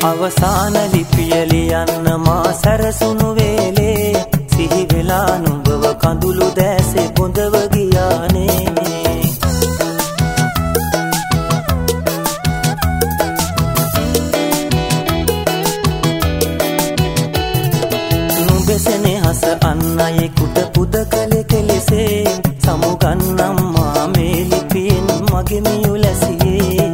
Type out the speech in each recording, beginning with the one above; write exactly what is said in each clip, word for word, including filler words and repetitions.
අවසාන ලිපිය ලියන්න මා සැරසුණු වේලේ සිහි වෙලා නුඹව කඳුළු දැසේ බොඳව ගියානේ. නුඹසනේ හස අන්නයෙකුට පුද කළ කෙලෙසේ සමුගන්නම් මා මේ ලිපියෙන් මගේ මියුලැසියේ.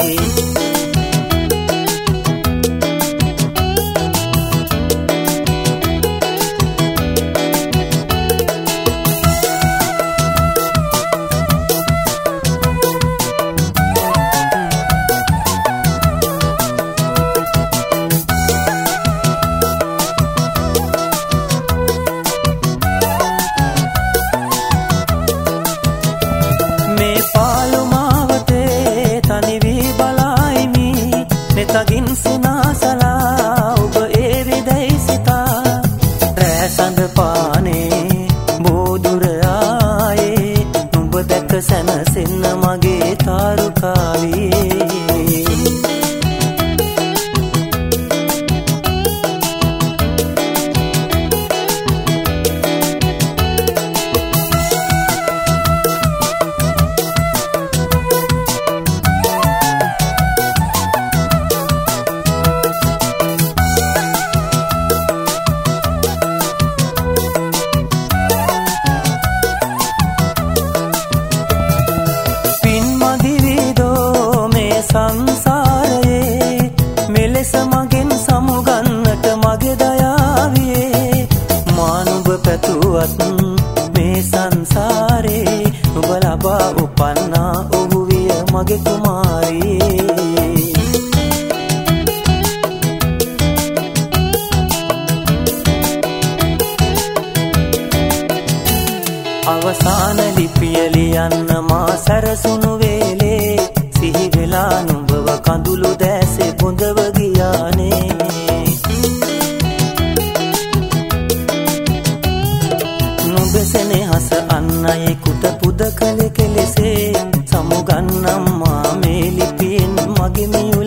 තගින් සිනාසලා ඔබ ඒවිදැයි සිතා රැසඳ පානේ බෝදුර ආයේ නුඹ දැක සැනසෙන්න මගේ තාරුකාවේ. සංසාරයේ මෙලෙස මගෙන් සමුගන්නට මගේ දයාවියේ මා නුඹ පැතුවත් මේ සංසාරේ නුඹ ලබා උපන්නා ඔහු විය මගේ කුමාරියේ. අවසාන ලිපිය ලියන්න මා සැරසුණු වේලේ සිහි වෙලා නුඹව කඳුළු දැසේ බොඳව ගියානේ. නුඹසනේ හස අන්නයෙකුට පුද කළ කෙලෙසේ සමුගන්නම් මා මේ ලිපියෙන් මගේ මිය